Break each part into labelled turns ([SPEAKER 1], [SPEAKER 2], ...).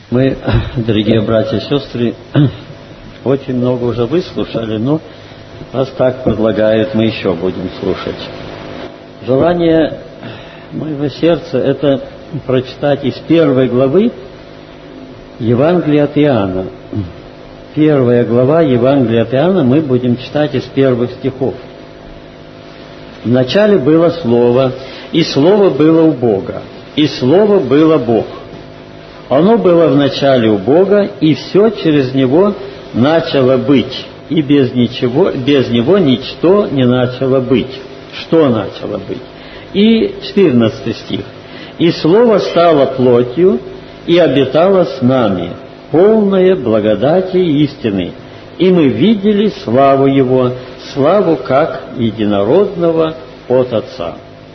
[SPEAKER 1] Мы, дорогие братья и сестры, очень много уже выслушали, но раз так предлагают, мы еще будем слушать. Желание моего сердца – это прочитать из 1 главы Евангелия от Иоанна. 1 глава Евангелия от Иоанна мы будем читать из первых стихов. «Вначале было Слово, и Слово было у Бога, и Слово было Бог. Оно было в начале у Бога, и все через Него начало быть, и без Него ничто не начало быть». Что начало быть? И 14 стих. «И Слово стало плотью, и обитало с нами, полное благодати и истины, и мы видели славу Его, славу как единородного от Отца».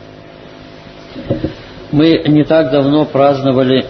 [SPEAKER 1] Мы не так давно праздновали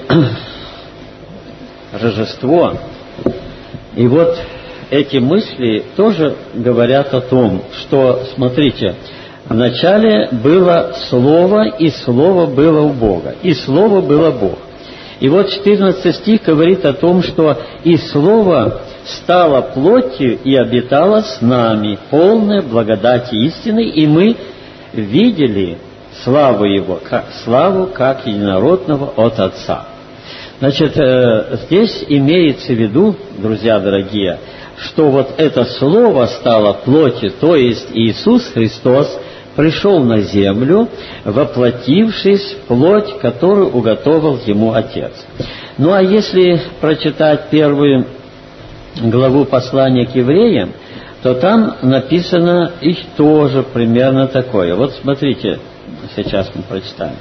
[SPEAKER 1] Рождество, и вот эти мысли тоже говорят о том, что, смотрите, вначале было Слово, и Слово было у Бога, и Слово было Бог. И вот 14 стих говорит о том, что «И Слово стало плотью и обитало с нами, полное благодати истины, и мы видели славу Его, славу как единородного от Отца». Значит, здесь имеется в виду, друзья дорогие, что вот это Слово стало плотью, то есть Иисус Христос пришел на землю, воплотившись в плоть, которую уготовил Ему Отец. Ну а если прочитать 1 главу послания к евреям, то там написано их тоже примерно такое. Вот смотрите, сейчас мы прочитаем.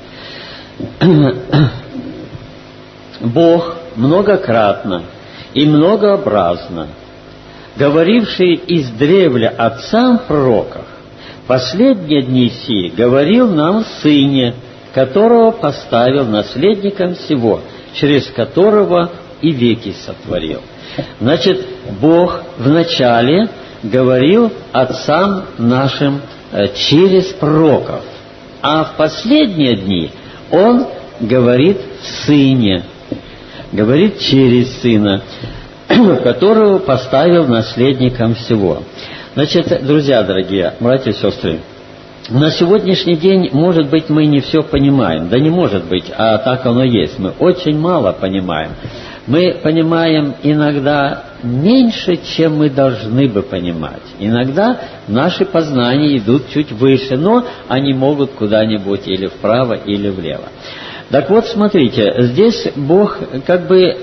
[SPEAKER 1] «Бог многократно и многообразно, говоривший издревле отцам в пророках, последние дни сии говорил нам в Сыне, которого поставил наследником всего, через которого и веки сотворил». Значит, Бог вначале говорил отцам нашим через пророков, а в последние дни Он говорит в Сыне, говорит через Сына, которого поставил наследником всего. Значит, друзья дорогие, братья и сестры, на сегодняшний день, может быть, мы не все понимаем. Да не может быть, а так оно есть. Мы очень мало понимаем. Мы понимаем иногда меньше, чем мы должны бы понимать. Иногда наши познания идут чуть выше, но они могут куда-нибудь или вправо, или влево. Так вот, смотрите, здесь Бог как бы,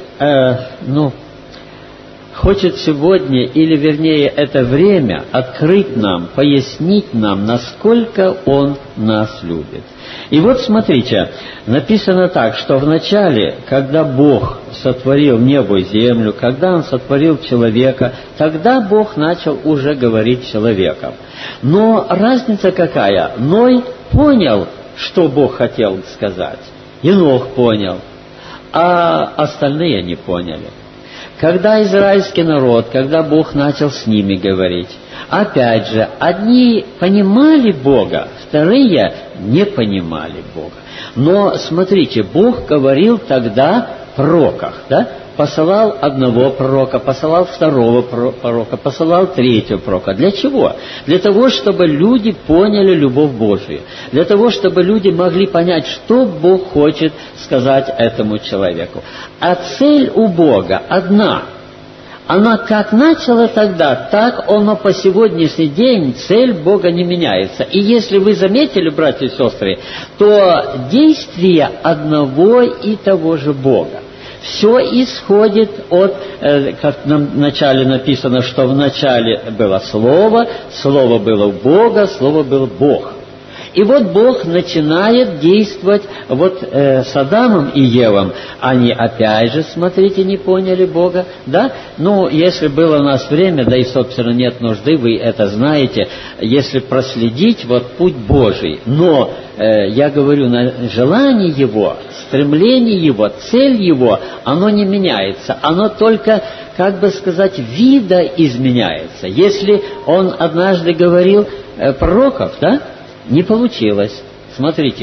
[SPEAKER 1] хочет сегодня, или вернее это время, открыть нам, пояснить нам, насколько Он нас любит. И вот смотрите, написано так, что вначале, когда Бог сотворил небо и землю, когда Он сотворил человека, тогда Бог начал уже говорить человеком. Но разница какая? Ной понял, что Бог хотел сказать. Енох понял, а остальные не поняли. Когда израильский народ, когда Бог начал с ними говорить, опять же, одни понимали Бога, вторые не понимали Бога. Но, смотрите, Бог говорил тогда в пророках, да? Посылал одного пророка, посылал второго пророка, посылал третьего пророка. Для чего? Для того, чтобы люди поняли любовь Божию. Для того, чтобы люди могли понять, что Бог хочет сказать этому человеку. А цель у Бога одна. Она как начала тогда, так оно по сегодняшний день, цель Бога не меняется. И если вы заметили, братья и сестры, то действие одного и того же Бога. Все исходит от, как в начале написано, что в начале было Слово, Слово было у Бога, Слово был Бог. И вот Бог начинает действовать вот с Адамом и Евом. Они опять же, смотрите, не поняли Бога, да? Ну, если было у нас время, да и, собственно, нет нужды, вы это знаете, если проследить вот путь Божий. Но, я говорю, на желание Его, стремление Его, цель Его, оно не меняется. Оно только, как бы сказать, видоизменяется. Если Он однажды говорил пророков, да? Не получилось. Смотрите.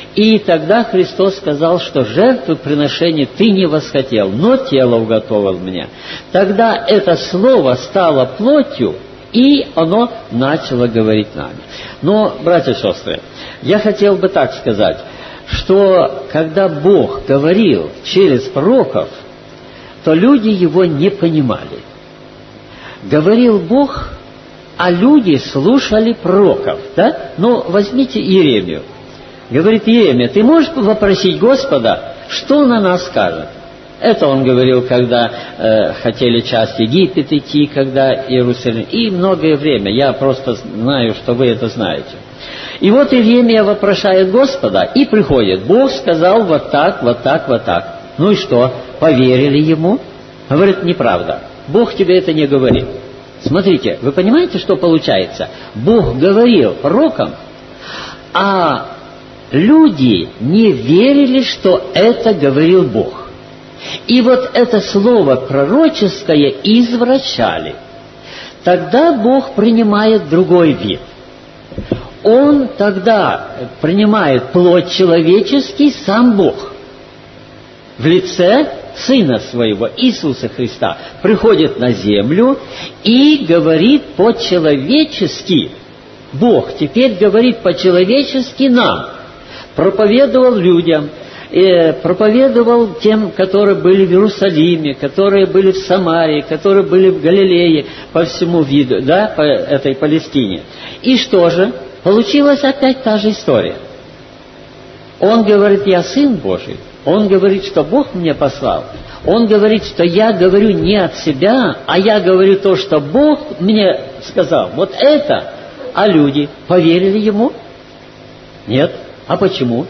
[SPEAKER 1] И тогда Христос сказал, что жертвы приношения ты не восхотел, но тело уготовил мне. Тогда это слово стало плотью, и оно начало говорить нами. Но, братья и сестры, я хотел бы так сказать, что когда Бог говорил через пророков, то люди его не понимали. Говорил Бог, а люди слушали пророков. Да? Ну, возьмите Иеремию. Говорит Иеремия, ты можешь попросить Господа, что он о нас скажет? Это он говорил, когда хотели часть Египет идти, когда Иерусалим, и многое время. Я просто знаю, что вы это знаете. И вот Иеремия вопрошает Господа, и приходит. Бог сказал вот так, вот так, вот так. Ну и что? Поверили ему? Говорит, неправда. Бог тебе это не говорит. Смотрите, вы понимаете, что получается? Бог говорил пророкам, а люди не верили, что это говорил Бог. И вот это слово пророческое извращали. Тогда Бог принимает другой вид. Он тогда принимает плоть человеческий, сам Бог. В лице Сына Своего, Иисуса Христа, приходит на землю и говорит по-человечески. Бог теперь говорит по-человечески нам. Проповедовал людям, проповедовал тем, которые были в Иерусалиме, которые были в Самарии, которые были в Галилее, по всему виду, да, по этой Палестине. И что же? Получилась опять та же история. Он говорит, я Сын Божий. Он говорит, что Бог мне послал. Он говорит, что я говорю не от себя, а я говорю то, что Бог мне сказал. Вот это. А люди поверили ему? Нет. А почему?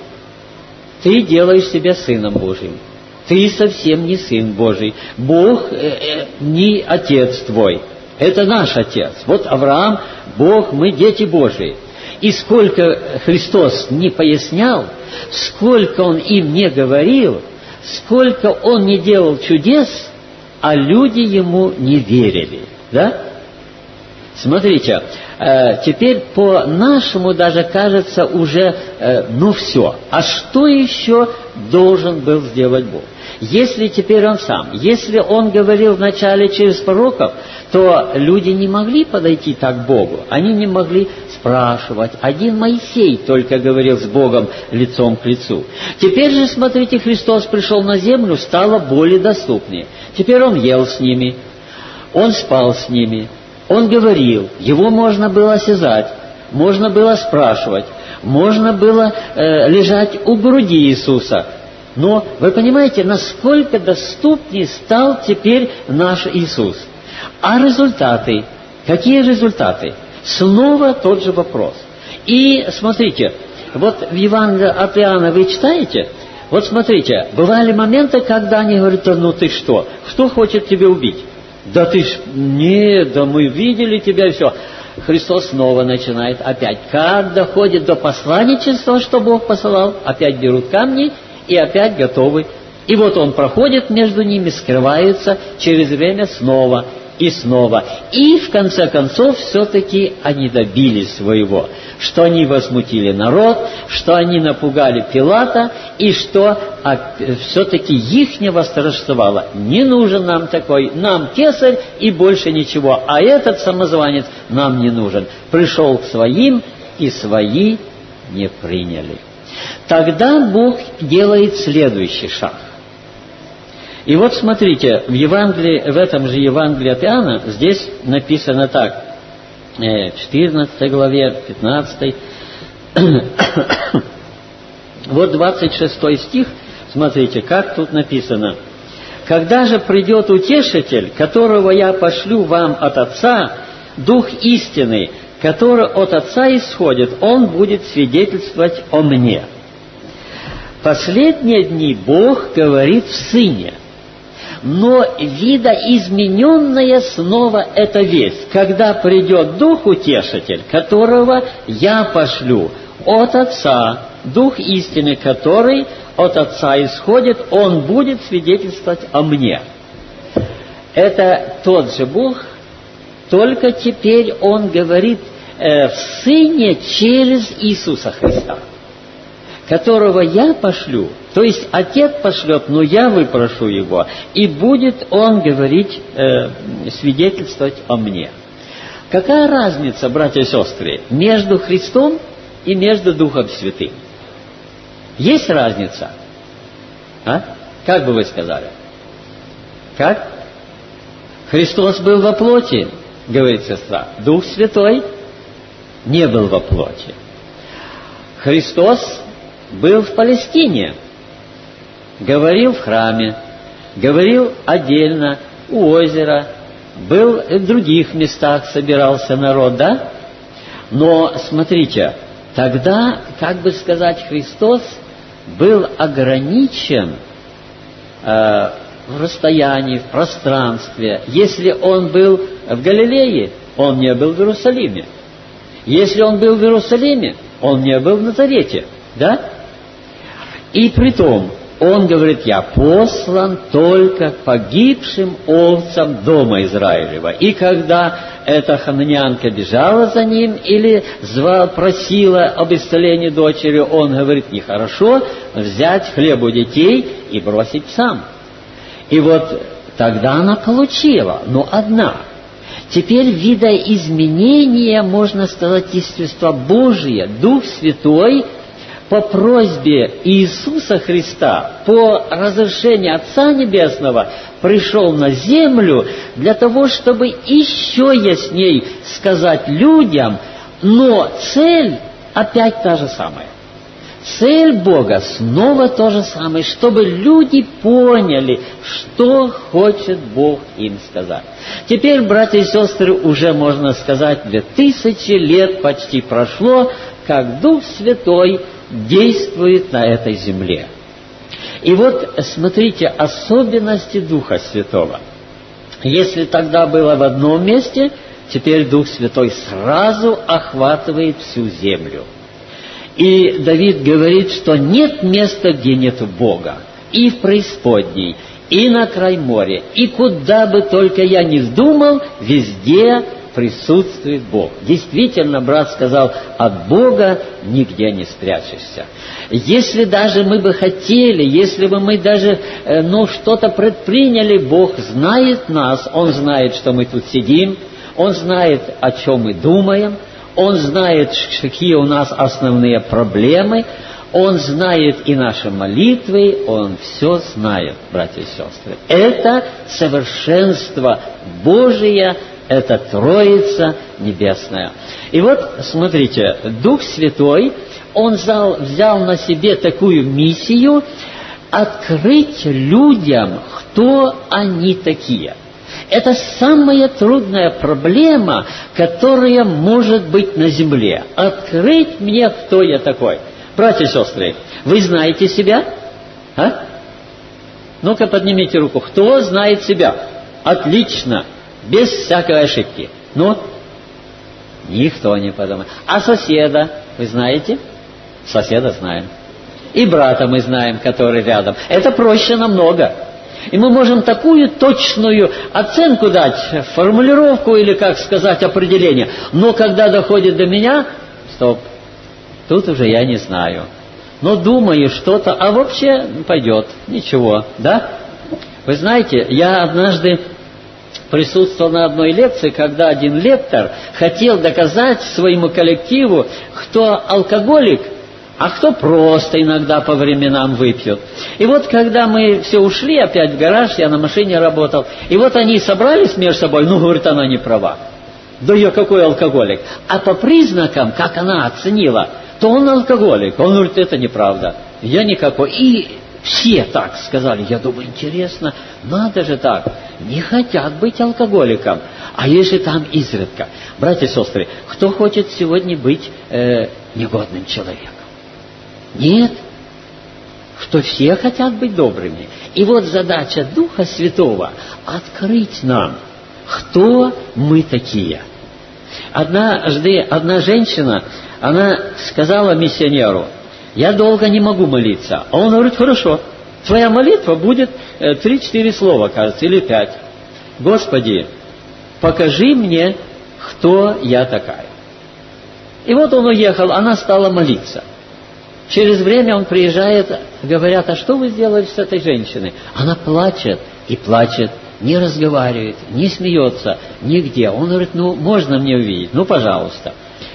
[SPEAKER 1] Ты делаешь себя Сыном Божьим. Ты совсем не Сын Божий. Бог не Отец твой. Это наш Отец. Вот Авраам, Бог, мы дети Божии. И сколько Христос не пояснял, сколько Он им не говорил, сколько Он не делал чудес, а люди Ему не верили. Да? Смотрите, теперь по-нашему даже кажется уже, ну все. А что еще должен был сделать Бог? Если теперь Он сам, если Он говорил вначале через пророков, то люди не могли подойти так к Богу. Они не могли спрашивать. Один Моисей только говорил с Богом лицом к лицу. Теперь же, смотрите, Христос пришел на землю, стало более доступнее. Теперь Он ел с ними, Он спал с ними, Он говорил, Его можно было осязать, можно было спрашивать, можно было лежать у груди Иисуса. Но вы понимаете, насколько доступнее стал теперь наш Иисус. А результаты? Какие результаты? Снова тот же вопрос. И смотрите, вот в Евангелии от Иоанна вы читаете, вот смотрите, бывали моменты, когда они говорят, ну ты что? Кто хочет тебя убить? Да ты ж, нет, да мы видели тебя и все. Христос снова начинает опять. Как доходит до посланничества, что Бог посылал, опять берут камни и опять готовы. И вот Он проходит между ними, скрывается, через время снова и снова. И в конце концов все-таки они добились своего, что они возмутили народ, что они напугали Пилата, и что все-таки их не восторжествовало. Не нужен нам такой, нам кесарь и больше ничего, а этот самозванец нам не нужен. Пришел к своим, и свои не приняли. Тогда Бог делает следующий шаг. И вот смотрите, в Евангелии, в этом же Евангелии от Иоанна, здесь написано так, 14 главе, 15. Вот 26 стих, смотрите, как тут написано. «Когда же придет Утешитель, которого я пошлю вам от Отца, Дух истины, который от Отца исходит, Он будет свидетельствовать о Мне». Последние дни Бог говорит в Сыне, но видоизмененная снова эта весть, когда придет Дух Утешитель, которого я пошлю от Отца, Дух истины, который от Отца исходит, Он будет свидетельствовать о Мне. Это тот же Бог, только теперь Он говорит в Сыне через Иисуса Христа. которого я пошлю, то есть Отец пошлет, но я выпрошу его, и будет он говорить, свидетельствовать о мне. Какая разница, братья и сестры, между Христом и между Духом Святым? Есть разница? А? Как бы вы сказали? Как? Христос был во плоти, говорит сестра. Дух Святой не был во плоти. Христос был в Палестине, говорил в храме, говорил отдельно у озера, был в других местах, собирался народ, да? Но, смотрите, тогда, как бы сказать, Христос был ограничен в расстоянии, в пространстве. Если он был в Галилее, он не был в Иерусалиме. Если он был в Иерусалиме, он не был в Назарете, да? И притом, он говорит, я послан только погибшим овцам дома Израилева. И когда эта хананеянка бежала за ним или просила об исцелении дочери, он говорит, нехорошо взять хлеб у детей и бросить сам. И вот тогда она получила, но одна. Теперь, видя изменения, можно сказать, естества Божие, Дух Святой по просьбе Иисуса Христа, по разрешению Отца Небесного, пришел на землю для того, чтобы еще ясней сказать людям, но цель опять та же самая. Цель Бога снова то же самое, чтобы люди поняли, что хочет Бог им сказать. Теперь, братья и сестры, уже можно сказать, 2000 лет почти прошло, как Дух Святой действует на этой земле. И вот, смотрите, особенности Духа Святого. Если тогда было в одном месте, теперь Дух Святой сразу охватывает всю землю. И Давид говорит, что нет места, где нет Бога. И в преисподней, и на край моря, и куда бы только я ни вздумал, везде присутствует Бог. Действительно, брат сказал, от Бога нигде не спрячешься. Если даже мы бы хотели, если бы мы даже что-то предприняли, Бог знает нас, Он знает, что мы тут сидим, Он знает, о чем мы думаем, Он знает, какие у нас основные проблемы, Он знает и наши молитвы, Он все знает, братья и сестры. Это совершенство Божие, это Троица Небесная. И вот, смотрите, Дух Святой, Он взял на себе такую миссию открыть людям, кто они такие. Это самая трудная проблема, которая может быть на земле. Открыть мне, кто я такой. Братья и сестры, вы знаете себя? А? Ну-ка, поднимите руку. Кто знает себя? Отлично. Без всякой ошибки. Ну? Никто не подумает. А соседа вы знаете? Соседа знаем. И брата мы знаем, который рядом. Это проще намного. И мы можем такую точную оценку дать, формулировку или, как сказать, определение. Но когда доходит до меня, стоп, тут уже я не знаю. Но думаю что-то, а вообще пойдет, ничего, да? Вы знаете, я однажды присутствовал на одной лекции, когда один лектор хотел доказать своему коллективу, кто алкоголик, а кто просто иногда по временам выпьет. И вот когда мы все ушли опять в гараж, я на машине работал, и вот они собрались между собой, говорит, она не права. Да я какой алкоголик? А по признакам, как она оценила, то он алкоголик. Он говорит, это неправда. Я никакой. И все так сказали. Я думаю, интересно, надо же так. Не хотят быть алкоголиком. А если там изредка? Братья и сестры, кто хочет сегодня быть негодным человеком? Нет, что все хотят быть добрыми. И вот задача Духа Святого — открыть нам, кто мы такие. Однажды одна женщина, она сказала миссионеру, я долго не могу молиться. А он говорит, хорошо, твоя молитва будет 3-4 слова, кажется, или 5. Господи, покажи мне, кто я такая. И вот он уехал, она стала молиться. Через время он приезжает, говорят: а что вы сделали с этой женщиной? Она плачет и плачет, не разговаривает, не смеется нигде. Он говорит: ну, можно мне увидеть? Ну, пожалуйста.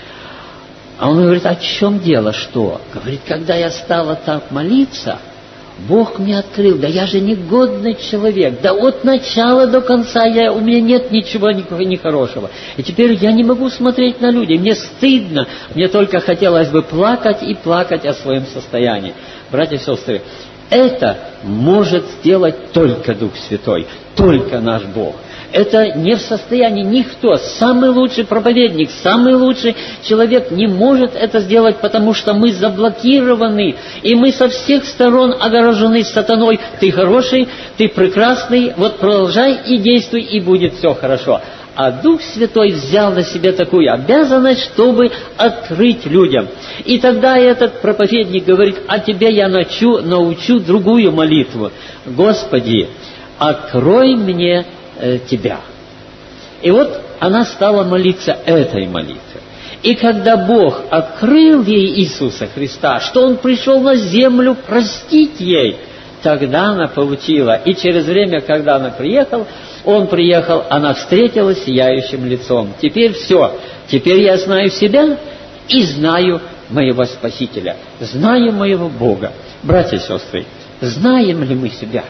[SPEAKER 1] А он говорит: а в чем дело, что? Говорит: когда я стала так молиться, Бог мне открыл, да я же негодный человек, да от начала до конца у меня нет ничего нехорошего. И теперь я не могу смотреть на людей, мне стыдно, мне только хотелось бы плакать и плакать о своем состоянии. Братья и сестры, это может сделать только Дух Святой, только наш Бог. Это не в состоянии никто, самый лучший проповедник, самый лучший человек не может это сделать, потому что мы заблокированы, и мы со всех сторон огорожены сатаной. Ты хороший, ты прекрасный, вот продолжай и действуй, и будет все хорошо. А Дух Святой взял на себя такую обязанность, чтобы открыть людям. И тогда этот проповедник говорит: а тебе я научу другую молитву. Господи, открой мне Тебя. И вот она стала молиться этой молитвой. И когда Бог открыл ей Иисуса Христа, что Он пришел на землю простить ей, тогда она получила. И через время, когда она приехала, Он приехал, она встретила сияющим лицом. Теперь все. Теперь я знаю себя и знаю моего Спасителя. Знаю моего Бога. Братья и сестры, знаем ли мы себя?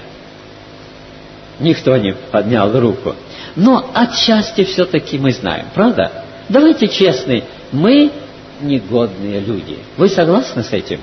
[SPEAKER 1] Никто не поднял руку. Но отчасти все-таки мы знаем, правда? Давайте честны, мы негодные люди. Вы согласны с этим?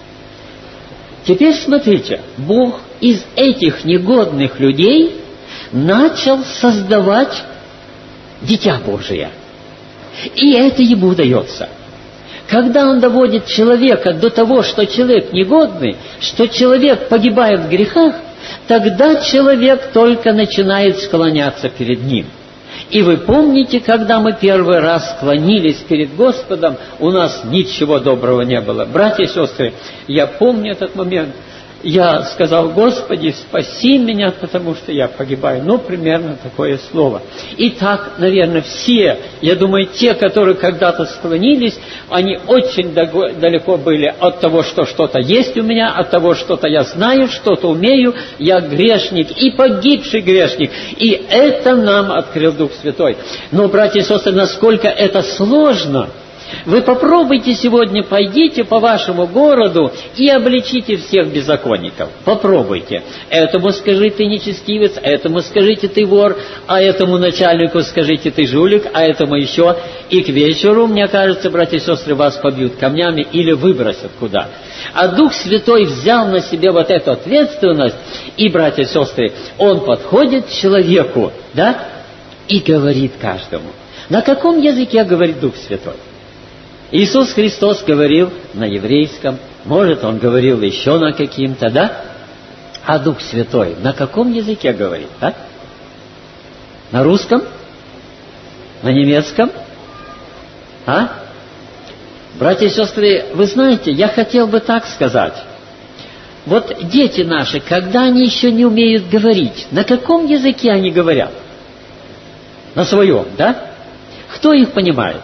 [SPEAKER 1] Теперь смотрите, Бог из этих негодных людей начал создавать Дитя Божие. И это Ему удается. Когда Он доводит человека до того, что человек негодный, что человек погибает в грехах, тогда человек только начинает склоняться перед Ним. И вы помните, когда мы первый раз склонились перед Господом, у нас ничего доброго не было. Братья и сестры, я помню этот момент. Я сказал: Господи, спаси меня, потому что я погибаю. Ну, примерно такое слово. И так, наверное, все, я думаю, те, которые когда-то склонились, они очень далеко были от того, что что-то есть у меня, от того, что-то я знаю, что-то умею. Я грешник и погибший грешник. И это нам открыл Дух Святой. Но, братья и сестры, насколько это сложно! Вы попробуйте сегодня, пойдите по вашему городу и обличите всех беззаконников. Попробуйте. Этому скажи: ты нечестивец, этому скажите: ты вор, а этому начальнику скажите: ты жулик, а этому еще. И к вечеру, мне кажется, братья и сестры, вас побьют камнями или выбросят куда. А Дух Святой взял на себя вот эту ответственность, и, братья и сестры, Он подходит к человеку, да, и говорит каждому. На каком языке говорит Дух Святой? Иисус Христос говорил на еврейском, может, Он говорил еще на каким-то, да? А Дух Святой на каком языке говорит, да? На русском? На немецком? А? Братья и сестры, вы знаете, я хотел бы так сказать. Вот дети наши, когда они еще не умеют говорить, на каком языке они говорят? На своем, да? Кто их понимает?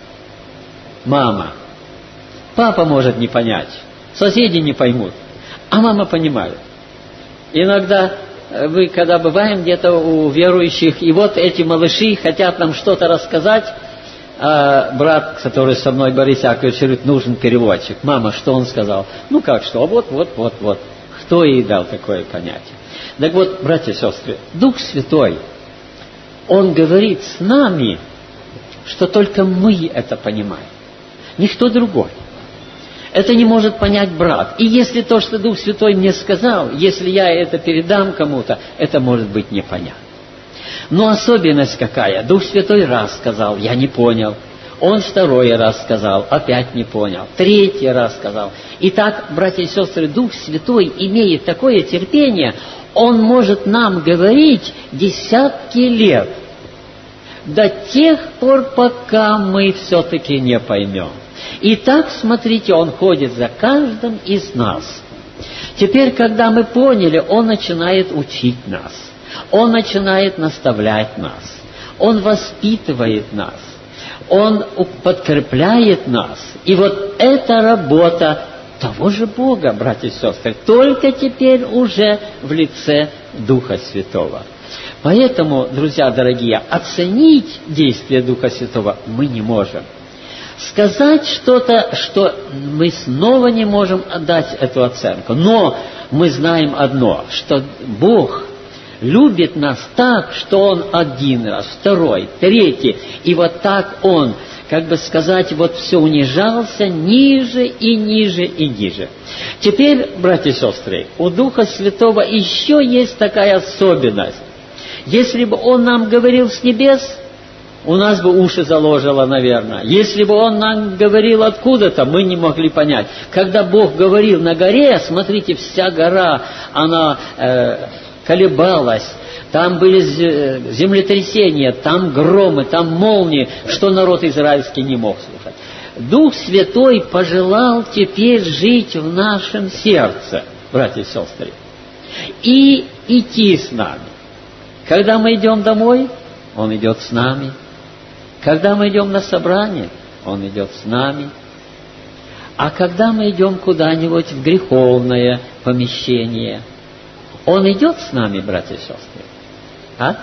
[SPEAKER 1] Мама. Папа может не понять, соседи не поймут, а мама понимает. Иногда мы, когда бываем где-то у верующих, и вот эти малыши хотят нам что-то рассказать, а брат, который со мной, Борис Яковлевич, говорит: нужен переводчик. Мама, что он сказал? Ну как что? Вот. Кто ей дал такое понятие? Так вот, братья и сестры, Дух Святой, Он говорит с нами, что только мы это понимаем. Никто другой. Это не может понять брат. И если то, что Дух Святой мне сказал, если я это передам кому-то, это может быть непонятно. Но особенность какая? Дух Святой раз сказал, я не понял. Он второй раз сказал, опять не понял. Третий раз сказал. Итак, братья и сестры, Дух Святой имеет такое терпение, Он может нам говорить десятки лет. До тех пор, пока мы все-таки не поймем. Итак, смотрите, Он ходит за каждым из нас. Теперь, когда мы поняли, Он начинает учить нас. Он начинает наставлять нас. Он воспитывает нас. Он подкрепляет нас. И вот эта работа того же Бога, братья и сестры, только теперь уже в лице Духа Святого. Поэтому, друзья дорогие, оценить действие Духа Святого мы не можем. Сказать что-то, что мы снова не можем дать эту оценку. Но мы знаем одно, что Бог любит нас так, что Он один раз, второй, третий. И вот так Он, как бы сказать, вот все унижался ниже и ниже и ниже. Теперь, братья и сестры, у Духа Святого еще есть такая особенность. Если бы Он нам говорил с небес, у нас бы уши заложило, наверное. Если бы Он нам говорил откуда-то, мы не могли понять. Когда Бог говорил на горе, смотрите, вся гора, она колебалась. Там были землетрясения, там громы, там молнии, что народ израильский не мог слушать. Дух Святой пожелал теперь жить в нашем сердце, братья и сестры, и идти с нами. Когда мы идем домой, Он идет с нами. Когда мы идем на собрание, Он идет с нами. А когда мы идем куда-нибудь в греховное помещение, Он идет с нами, братья и сестры? А?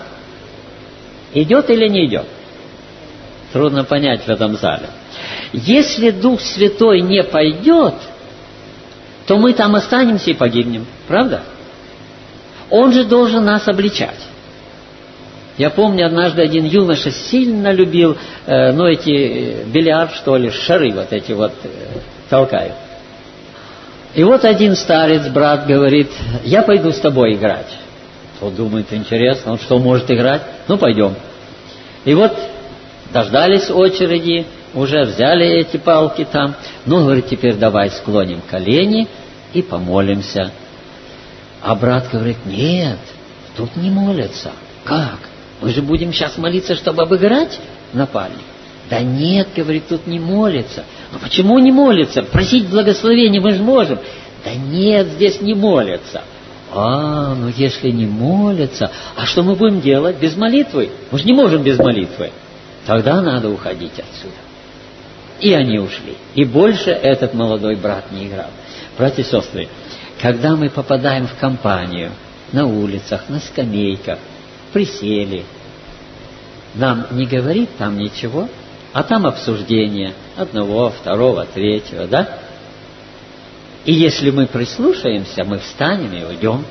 [SPEAKER 1] Идет или не идет? Трудно понять в этом зале. Если Дух Святой не пойдет, то мы там останемся и погибнем. Правда? Он же должен нас обличать. Я помню, однажды один юноша сильно любил, эти бильярд, что ли, шары вот эти вот толкают. И вот один старец, брат, говорит: я пойду с тобой играть. Тот думает, интересно, он что, может играть? Ну, пойдем. И вот дождались очереди, уже взяли эти палки там. Ну, говорит, теперь давай склоним колени и помолимся. А брат говорит: нет, тут не молятся. Как? Мы же будем сейчас молиться, чтобы обыграть напальник. Да нет, говорит, тут не молится. Ну почему не молится? Просить благословения мы же можем. Да нет, здесь не молятся. Ну если не молятся, а что мы будем делать без молитвы? Мы же не можем без молитвы. Тогда надо уходить отсюда. И они ушли. И больше этот молодой брат не играл. Братья и сестры, когда мы попадаем в компанию, на улицах, на скамейках, присели, нам не говорит там ничего, а там обсуждение одного, второго, третьего, да? И если мы прислушаемся, мы встанем и уйдем.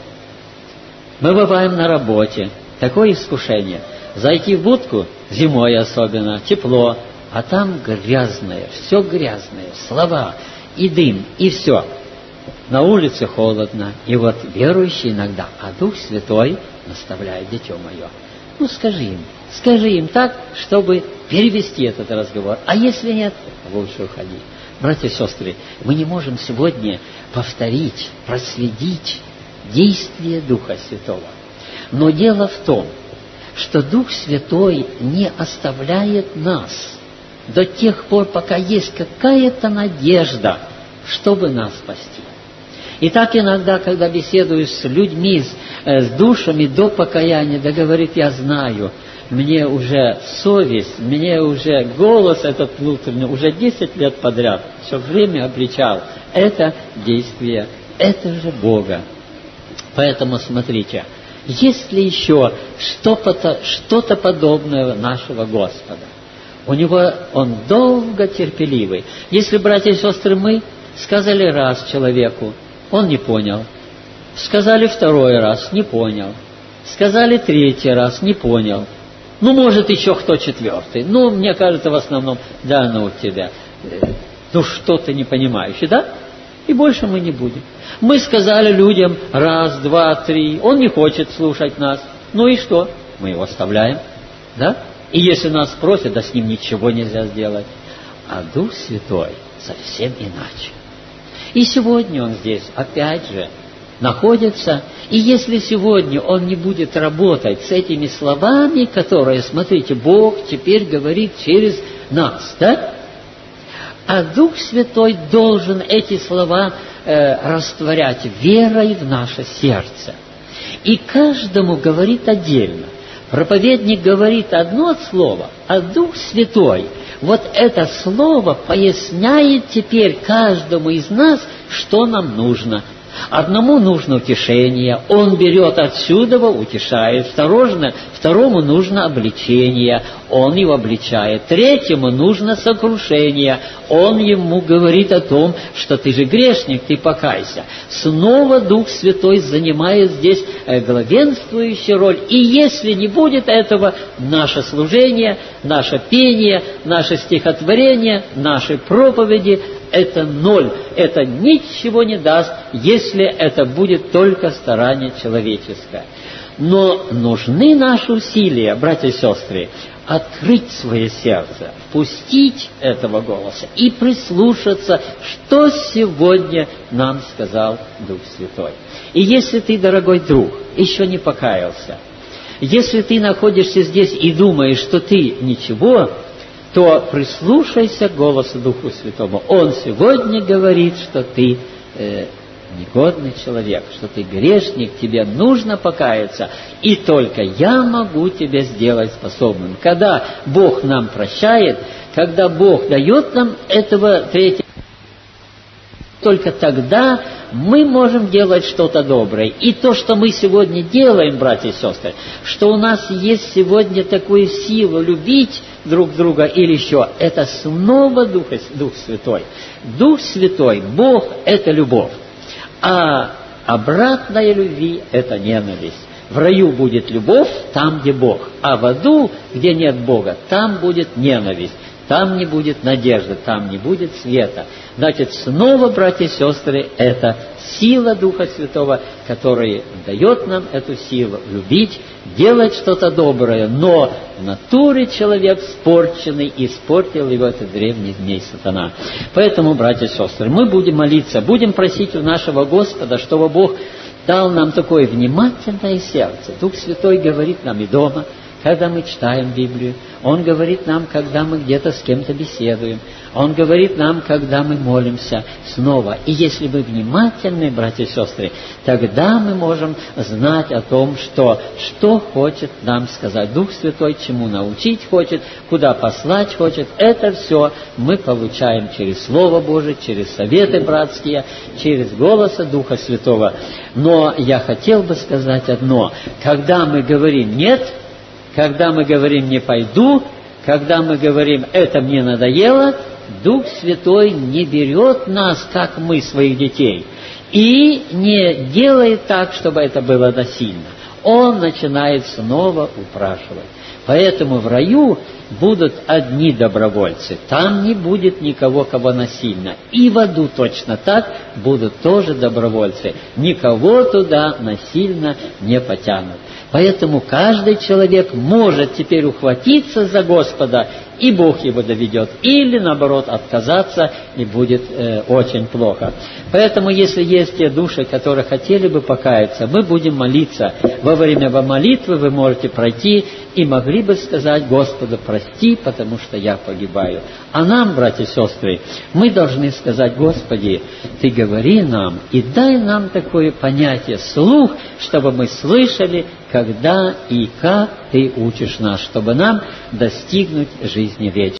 [SPEAKER 1] Мы бываем на работе, такое искушение. Зайти в будку, зимой особенно, тепло, а там грязное, все грязное, слова, и дым, и все. На улице холодно, и вот верующий иногда, а Дух Святой наставляет: дитё мое, ну скажи им так, чтобы перевести этот разговор. А если нет, лучше уходи. Братья и сестры, мы не можем сегодня повторить, проследить действие Духа Святого. Но дело в том, что Дух Святой не оставляет нас до тех пор, пока есть какая-то надежда, чтобы нас спасти. И так иногда, когда беседую с людьми, с душами до покаяния, да говорит: я знаю, мне уже совесть, мне уже голос этот внутренний, уже 10 лет подряд, все время обличал. Это действие, это же Бога. Поэтому смотрите, есть ли еще что-то подобное нашего Господа? У Него Он долго терпеливый. Если, братья и сестры, мы сказали раз человеку, он не понял. Сказали второй раз, не понял. Сказали третий раз, не понял. Ну, может, еще кто четвертый. Ну, мне кажется, в основном, да, ну, тебя. Ну, что ты не понимающий, да? И больше мы не будем. Мы сказали людям раз, два, три. Он не хочет слушать нас. Ну и что? Мы его оставляем, да? И если нас просят, да с ним ничего нельзя сделать. А Дух Святой совсем иначе. И сегодня Он здесь, опять же, находится. И если сегодня Он не будет работать с этими словами, которые, смотрите, Бог теперь говорит через нас, да? А Дух Святой должен эти слова растворять верой в наше сердце. И каждому говорит отдельно. Проповедник говорит одно слово, а Дух Святой вот это слово поясняет теперь каждому из нас, что нам нужно. Одному нужно утешение, он берет отсюда, утешает. Второму нужно обличение, он его обличает. Третьему нужно сокрушение, он ему говорит о том, что ты же грешник, ты покайся. Снова Дух Святой занимает здесь главенствующую роль. И если не будет этого, наше служение, наше пение, наше стихотворение, наши проповеди – это ноль, это ничего не даст, если это будет только старание человеческое. Но нужны наши усилия, братья и сестры, открыть свое сердце, впустить этого голоса и прислушаться, что сегодня нам сказал Дух Святой. И если ты, дорогой друг, еще не покаялся, если ты находишься здесь и думаешь, что ты ничего, то прислушайся к голосу Духу Святому. Он сегодня говорит, что ты негодный человек, что ты грешник, тебе нужно покаяться, и только я могу тебя сделать способным. Когда Бог нам прощает, когда Бог дает нам этого третьего, только тогда мы можем делать что-то доброе. И то, что мы сегодня делаем, братья и сестры, что у нас есть сегодня такую силу любить друг друга или еще, это снова Дух Святой. Дух Святой, Бог – это любовь. А обратная любви – это ненависть. В раю будет любовь там, где Бог, а в аду, где нет Бога, там будет ненависть. Там не будет надежды, там не будет света. Значит, снова, братья и сестры, это сила Духа Святого, которая дает нам эту силу любить, делать что-то доброе. Но в натуре человек испорченный, испортил его этот древний змей сатана. Поэтому, братья и сестры, мы будем молиться, будем просить у нашего Господа, чтобы Бог дал нам такое внимательное сердце. Дух Святой говорит нам и дома, когда мы читаем Библию. Он говорит нам, когда мы где-то с кем-то беседуем. Он говорит нам, когда мы молимся снова. И если мы внимательны, братья и сестры, тогда мы можем знать о том, что хочет нам сказать Дух Святой, чему научить хочет, куда послать хочет. Это все мы получаем через Слово Божие, через советы братские, через голоса Духа Святого. Но я хотел бы сказать одно. Когда мы говорим «нет», когда мы говорим «не пойду», когда мы говорим «это мне надоело», Дух Святой не берет нас, как мы, своих детей, и не делает так, чтобы это было насильно. Он начинает снова упрашивать. Поэтому в раю будут одни добровольцы. Там не будет никого, кого насильно. И в аду точно так будут тоже добровольцы. Никого туда насильно не потянут. Поэтому каждый человек может теперь ухватиться за Господа, и Бог его доведет. Или, наоборот, отказаться, и будет очень плохо. Поэтому, если есть те души, которые хотели бы покаяться, мы будем молиться. Во время молитвы вы можете пройти и могли бы сказать Господу: прости, потому что я погибаю. А нам, братья и сестры, мы должны сказать: Господи, Ты говори нам и дай нам такое понятие, слух, чтобы мы слышали, когда и как Ты учишь нас, чтобы нам достигнуть жизни вечной.